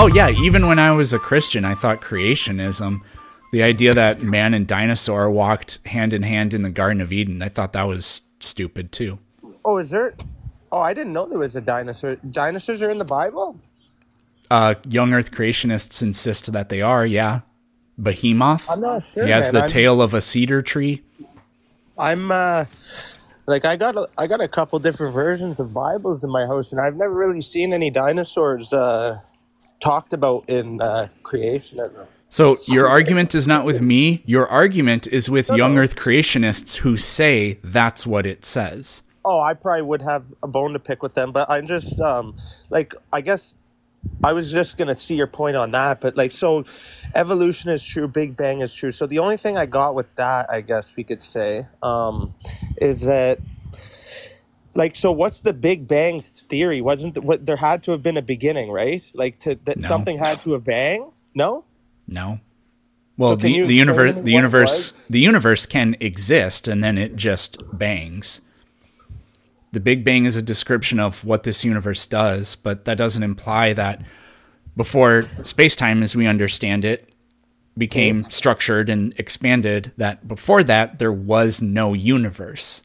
Oh, yeah. Even when I was a Christian, I thought creationism, the idea that man and dinosaur walked hand in hand in the Garden of Eden, I thought that was stupid, too. Oh, is there? Oh, I didn't know there was a dinosaur. Dinosaurs are in the Bible? Young Earth creationists insist that they are, yeah. Behemoth. I'm not sure, He has man. the tail of a cedar tree. I'm like I got a couple different versions of Bibles in my house, and I've never really seen any dinosaurs talked about in creationism. So your argument is not with me. Your argument is with young Earth creationists who say that's what it says. Oh, I probably would have a bone to pick with them, but I'm just like, I guess I was just gonna see your point on that, but like, so evolution is true, Big Bang is true. So the only thing I got with that, I guess we could say, is that, like, so what's the Big Bang theory? Wasn't what there had to have been a beginning, right? Like that No. something had to have banged? No. No. Well, So can you the explain universe, to me the what it universe, was? the universe can exist, and then it just bangs. The Big Bang is a description of what this universe does, but that doesn't imply that before space-time as we understand it became structured and expanded, that before that there was no universe.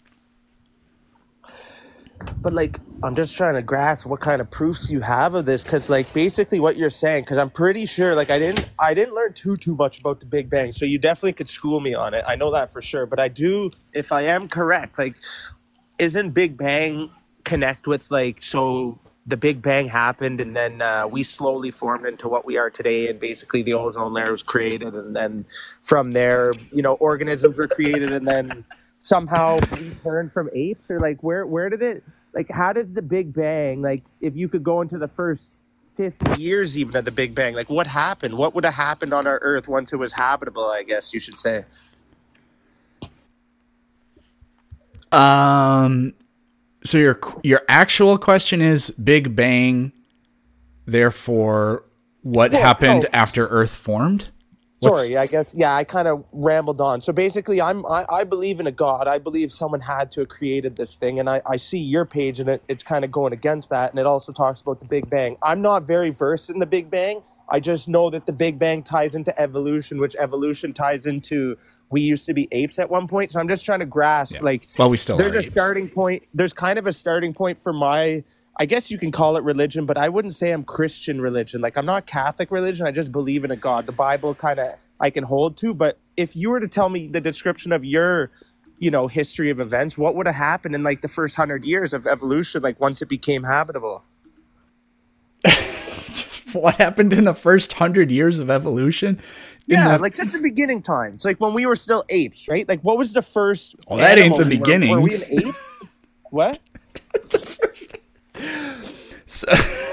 But like, I'm just trying to grasp what kind of proofs you have of this, because like basically what you're saying, because I'm pretty sure, like I didn't learn too much about the Big Bang, so you definitely could school me on it. I know that for sure, but I do, if I am correct, like, isn't Big Bang connect with like, so the Big Bang happened and then we slowly formed into what we are today, and basically the ozone layer was created, and then from there, organisms were created, and then somehow we turned from apes, or like where did it, like how does the Big Bang, like if you could go into the first 50 years even of the Big Bang, like what happened? What would have happened on our Earth once it was habitable, I guess you should say? So your actual question is Big Bang, therefore what happened after Earth formed? Sorry, I guess, yeah, I kind of rambled on. So basically, I believe in a God. I believe someone had to have created this thing, and I see your page, and it's kind of going against that, and it also talks about the Big Bang. I'm not very versed in the Big Bang. I just know that the Big Bang ties into evolution, which evolution ties into we used to be apes at one point. So I'm just trying to grasp, like, well, we still there's are a apes. starting point. There's kind of a starting point for my, I guess you can call it religion, but I wouldn't say I'm Christian religion. Like, I'm not Catholic religion. I just believe in a God. The Bible kind of I can hold to. But if you were to tell me the description of your, history of events, what would have happened in like the first 100 years of evolution, like once it became habitable? What happened in the first 100 years of evolution? Like just the beginning times, like when we were still apes, right? Like what was the first? Well, that ain't the animal? beginnings. Were we an ape? What? So,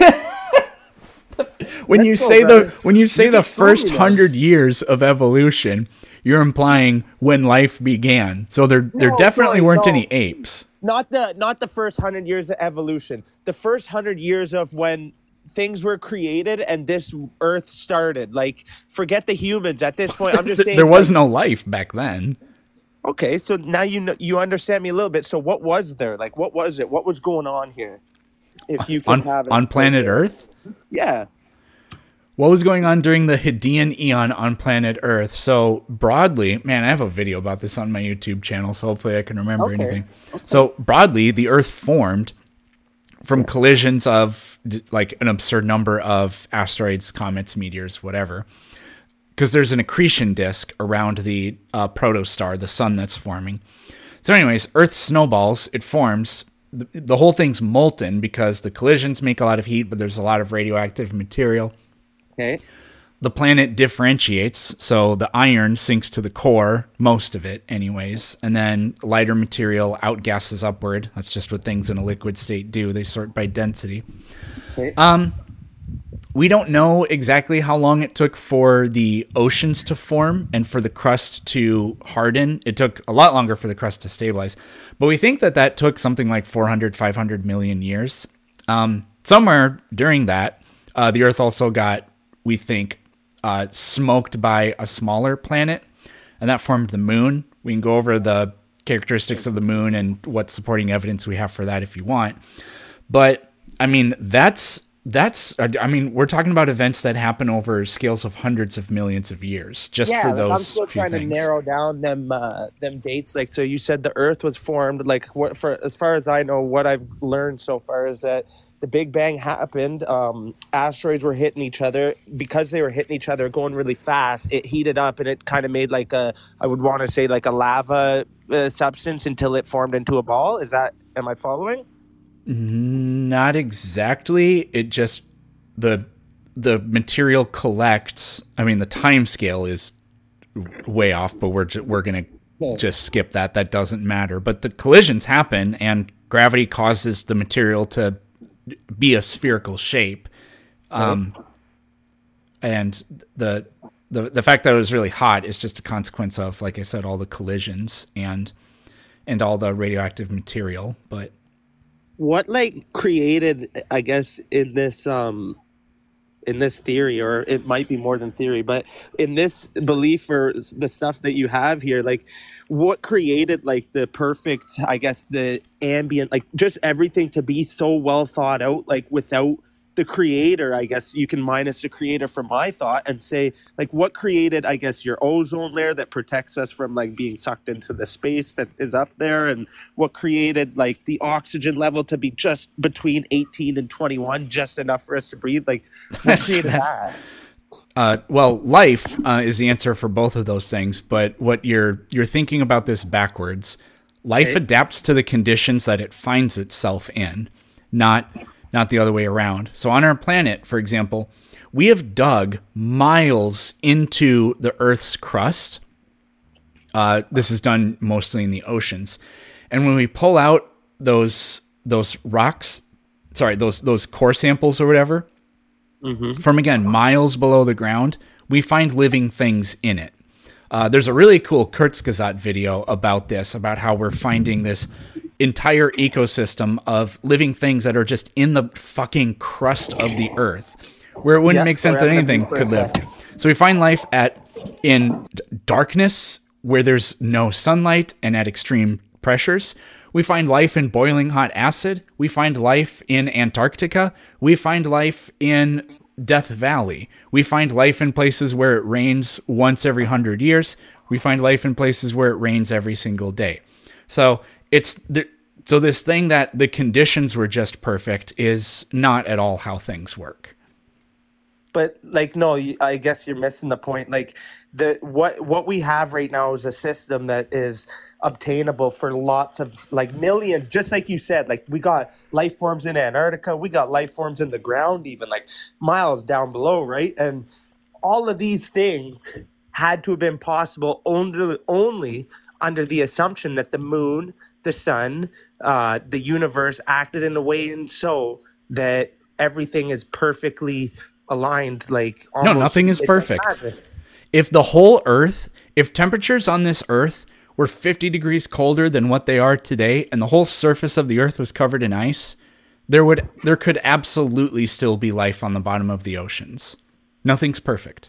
when you say the first 100 years of evolution, you're implying when life began. So there definitely weren't any apes. Not the first 100 years of evolution. The first 100 years of when things were created and this Earth started. Like, forget the humans at this point. I'm just saying there was no life back then. Okay, so now you understand me a little bit. So what was there? Like, what was it? What was going on here? If you could have it on planet Earth? Yeah. What was going on during the Hadean Eon on planet Earth? So broadly, man, I have a video about this on my YouTube channel, so hopefully I can remember anything. Okay. So broadly, the Earth formed from collisions of like an absurd number of asteroids, comets, meteors, whatever. Because there's an accretion disk around the protostar, the sun that's forming. So anyways, Earth snowballs, it forms. The whole thing's molten because the collisions make a lot of heat, but there's a lot of radioactive material. Okay. The planet differentiates, so the iron sinks to the core, most of it anyways, and then lighter material outgasses upward. That's just what things in a liquid state do. They sort by density. Okay. We don't know exactly how long it took for the oceans to form and for the crust to harden. It took a lot longer for the crust to stabilize, but we think that took something like 400, 500 million years. Somewhere during that, the Earth also got, we think, smoked by a smaller planet, and that formed the moon. We can go over the characteristics of the moon and what supporting evidence we have for that if you want. But, I mean, that's I mean, we're talking about events that happen over scales of hundreds of millions of years, just Yeah, for like I'm those still few trying to things. narrow down them dates. Like, so you said the Earth was formed. Like, what for? As far as I know, what I've learned so far is that the Big Bang happened. Asteroids were hitting each other because they were hitting each other, going really fast. It heated up and it kind of made like a, I would want to say like a lava substance until it formed into a ball. Is that? Am I following? Not exactly. It just the the material collects. I mean, the time scale is way off, but we're gonna just skip that. That doesn't matter. But the collisions happen, and gravity causes the material to be a spherical shape. And the fact that it was really hot is just a consequence of, like I said, all the collisions and all the radioactive material. But What like created, I guess, in this theory, or it might be more than theory, but in this belief or the stuff that you have here, like what created like the perfect, I guess, the ambient, like just everything to be so well thought out, like without the creator. I guess you can minus the creator from my thought and say, like, what created, I guess, your ozone layer that protects us from like being sucked into the space that is up there, and what created like the oxygen level to be just between 18 and 21, just enough for us to breathe. Like, what created that? well, life is the answer for both of those things. But what you're thinking about this backwards. Life Okay. adapts to the conditions that it finds itself in, not the other way around. So on our planet, for example, we have dug miles into the Earth's crust. This is done mostly in the oceans. And when we pull out those rocks, those core samples or whatever, from, again, miles below the ground, we find living things in it. There's a really cool Kurzgesagt video about this, about how we're finding this entire ecosystem of living things that are just in the fucking crust of the earth, where it wouldn't make sense that anything could live. So we find life in darkness, where there's no sunlight, and at extreme pressures. We find life in boiling hot acid. We find life in Antarctica. We find life in Death Valley. We find life in places where it rains once every 100 years. We find life in places where it rains every single day. So so this thing that the conditions were just perfect is not at all how things work. But like, no, I guess you're missing the point. Like, what we have right now is a system that is obtainable for lots of, like, millions. Just like you said, like, we got life forms in Antarctica, we got life forms in the ground, even like miles down below, right? And all of these things had to have been possible only under the assumption that the moon, the sun, the universe acted in a way and so that everything is perfectly aligned. Like, No, almost, nothing is it's perfect. magic. If the whole Earth, if temperatures on this Earth were 50 degrees colder than what they are today, and the whole surface of the Earth was covered in ice, there could absolutely still be life on the bottom of the oceans. Nothing's perfect.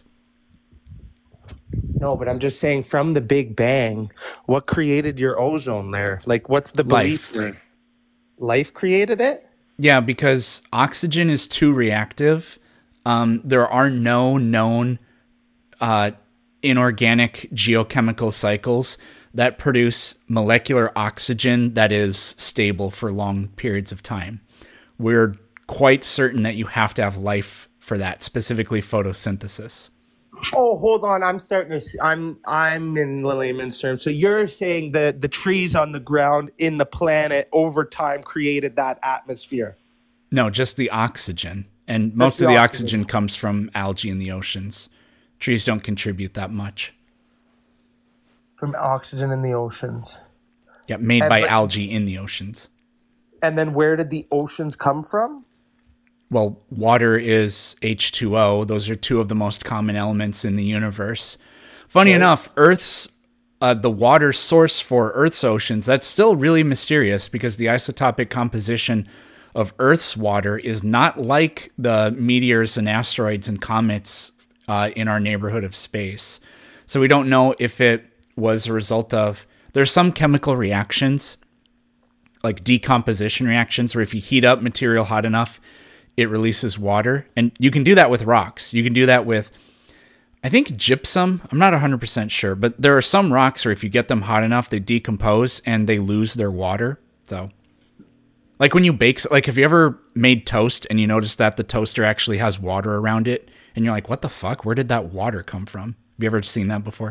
No, but I'm just saying, from the Big Bang, what created your ozone layer? Like, what's the belief? Life. Life created it? Yeah, because oxygen is too reactive. There are no known inorganic geochemical cycles that produce molecular oxygen that is stable for long periods of time. We're quite certain that you have to have life for that, specifically photosynthesis. Oh, hold on. I'm starting to see, I'm in the layman's terms. So you're saying that the trees on the ground in the planet over time created that atmosphere? No, just the oxygen. And most of the the oxygen. oxygen comes from algae in the oceans. Trees don't contribute that much. From oxygen in the oceans. Yeah, made And by but- algae in the oceans. And then where did the oceans come from? Well, water is H2O. Those are two of the most common elements in the universe. Funny enough, Earth's the water source for Earth's oceans, that's still really mysterious, because the isotopic composition of Earth's water is not like the meteors and asteroids and comets in our neighborhood of space. So we don't know if it was a result of, there's some chemical reactions, like decomposition reactions, where if you heat up material hot enough, it releases water. And you can do that with rocks. You can do that with, I think, gypsum. I'm not 100% sure, but there are some rocks where if you get them hot enough, they decompose and they lose their water. So, like when you bake, like have you ever made toast and you notice that the toaster actually has water around it? And you're like, what the fuck? Where did that water come from? Have you ever seen that before?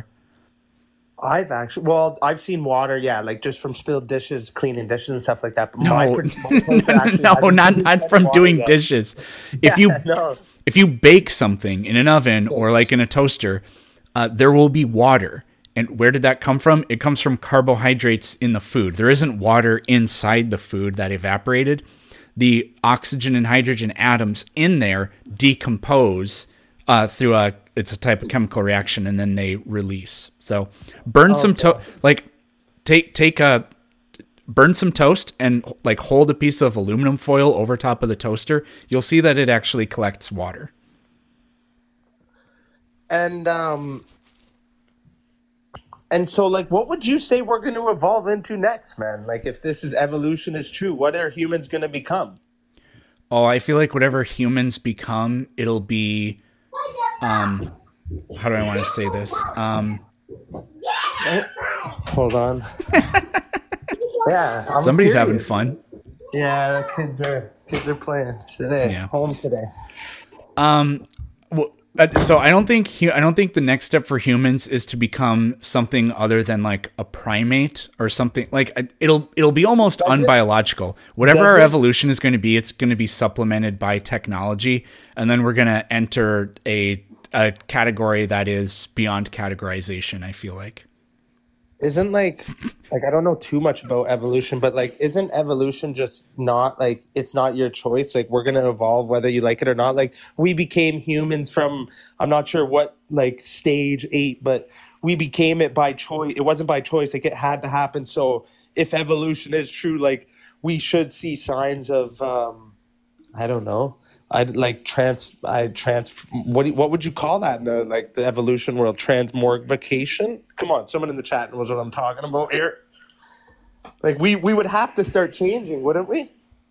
I've seen water, yeah, like just from spilled dishes, cleaning dishes and stuff like that. But No, my toaster actually no, hasn't not used any from water doing yet. dishes. Yeah, If you no. if you bake something in an oven or like in a toaster, there will be water. And where did that come from? It comes from carbohydrates in the food. There isn't water inside the food that evaporated. The oxygen and hydrogen atoms in there decompose through it's a type of chemical reaction, and then they release. So burn some toast, like burn some toast and like hold a piece of aluminum foil over top of the toaster. You'll see that it actually collects water. And so, like, what would you say we're going to evolve into next, man? Like, if this is evolution is true, what are humans going to become? Oh, I feel like whatever humans become, it'll be, how do I want to say this? Hold on. Yeah, Somebody's curious. having fun. Yeah, the kids are playing today. Yeah. Home today. So I don't think the next step for humans is to become something other than like a primate or something. Like it'll be almost unbiological. Whatever our evolution is going to be, it's going to be supplemented by technology, and then we're going to enter a category that is beyond categorization, I feel like. Isn't like I don't know too much about evolution, but like isn't evolution just not like it's not your choice? Like we're gonna evolve whether you like it or not. Like we became humans from I'm not sure what like stage 8, but we became it by choice. It wasn't by choice, like it had to happen. So if evolution is true, like we should see signs of I don't know. What would you call that in the evolution world? Transmogrification? Come on, someone in the chat knows what I'm talking about here. Like we would have to start changing, wouldn't we?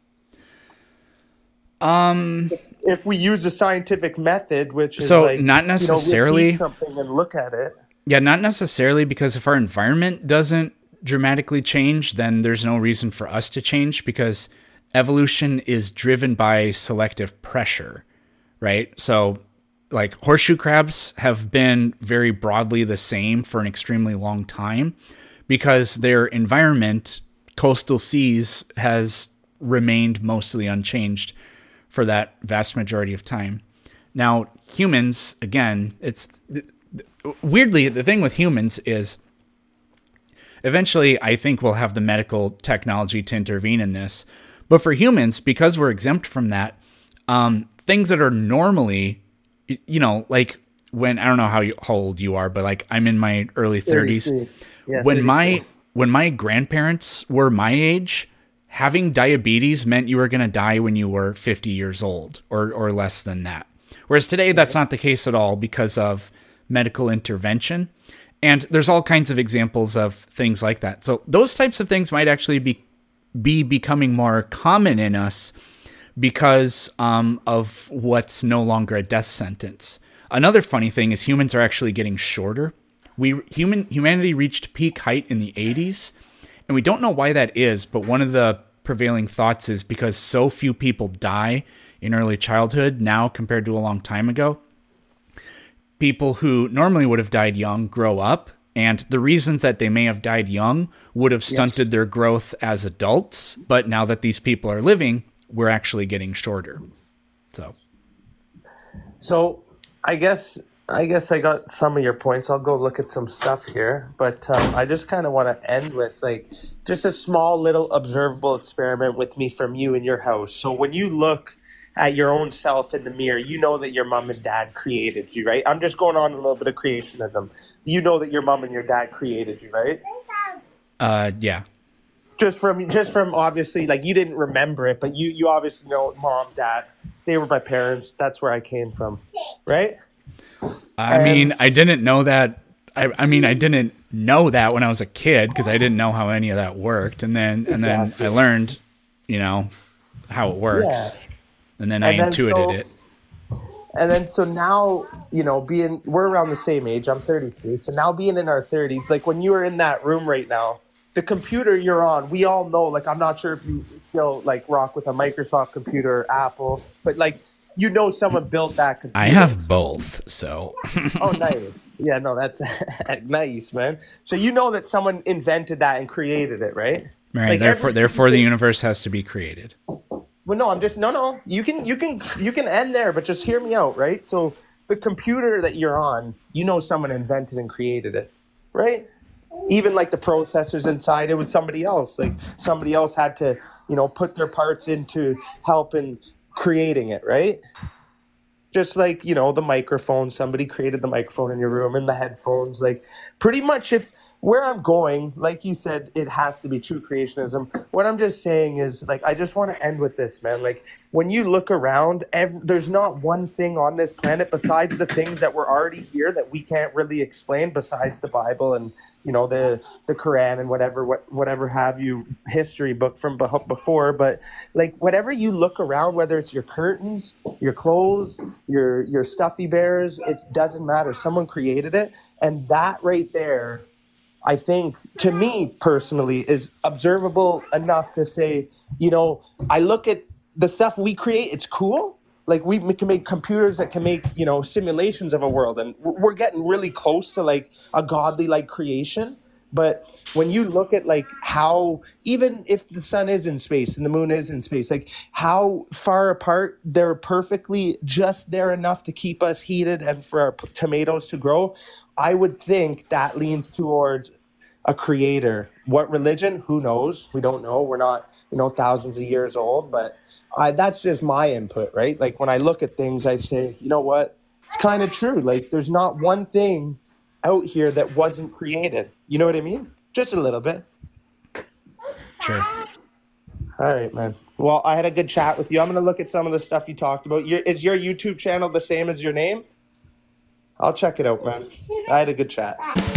If we use a scientific method, which is so like, not necessarily repeat something and look at it. Yeah, not necessarily, because if our environment doesn't dramatically change, then there's no reason for us to change, because evolution is driven by selective pressure, right? So like horseshoe crabs have been very broadly the same for an extremely long time because their environment, coastal seas, has remained mostly unchanged for that vast majority of time. Now, humans, again, it's weirdly, the thing with humans is eventually I think we'll have the medical technology to intervene in this. But for humans, because we're exempt from that, things that are normally, like when, I don't know how old you are, but like I'm in my early 30s. Yeah, when my grandparents were my age, having diabetes meant you were going to die when you were 50 years old or less than that. Whereas today, that's not the case at all because of medical intervention. And there's all kinds of examples of things like that. So those types of things might actually be becoming more common in us because of what's no longer a death sentence. Another funny thing is humans are actually getting shorter. Humanity reached peak height in the 80s, and we don't know why that is, but one of the prevailing thoughts is because so few people die in early childhood now compared to a long time ago. People who normally would have died young grow up, and the reasons that they may have died young would have stunted their growth as adults. But now that these people are living, we're actually getting shorter. So I guess I got some of your points. I'll go look at some stuff here. But I just kind of want to end with like just a small little observable experiment with me from you in your house. So when you look at your own self in the mirror, you know that your mom and dad created you, right? I'm just going on a little bit of creationism. You know that your mom and your dad created you, right? Yeah. Just from obviously, like you didn't remember it, but you obviously know mom, dad. They were my parents. That's where I came from, right? I mean, I didn't know that. I didn't know that when I was a kid because I didn't know how any of that worked, and then I learned, how it works. And then I And then intuited so it. And then so now, we're around the same age. I'm 33. So now being in our 30s, like when you are in that room right now, the computer you're on, we all know, like, I'm not sure if you still like rock with a Microsoft computer or Apple, but like, someone built that computer. I have both, so. Oh, nice. Yeah, no, that's nice, man. So you know that someone invented that and created it, right? Right. Like Therefore, the universe has to be created. Well, no, I'm just no. You can end there, but just hear me out, right? So the computer that you're on, someone invented and created it, right? Even like the processors inside, it was somebody else. Like somebody else had to, put their parts into helping creating it, right? Just like, the microphone, somebody created the microphone in your room and the headphones. Like pretty much if where I'm going, like you said, it has to be true creationism. What I'm just saying is, like, I just want to end with this, man. Like, when you look around, there's not one thing on this planet besides the things that were already here that we can't really explain, besides the Bible and, the Quran and whatever have you, history book from before. But, like, whatever you look around, whether it's your curtains, your clothes, your stuffy bears, it doesn't matter. Someone created it. And that right there, I think, to me personally, is observable enough to say, I look at the stuff we create, it's cool. Like we can make computers that can make, simulations of a world. And we're getting really close to like a godly like creation. But when you look at like how, even if the sun is in space and the moon is in space, like how far apart they're perfectly just there enough to keep us heated and for our tomatoes to grow, I would think that leans towards a creator. What religion? Who knows? We don't know. We're not, thousands of years old, but that's just my input, right? Like when I look at things, I say, you know what? It's kind of true. Like there's not one thing out here that wasn't created. You know what I mean? Just a little bit. Sure. All right, man. Well, I had a good chat with you. I'm going to look at some of the stuff you talked about. Is your YouTube channel the same as your name? I'll check it out, man. I had a good chat.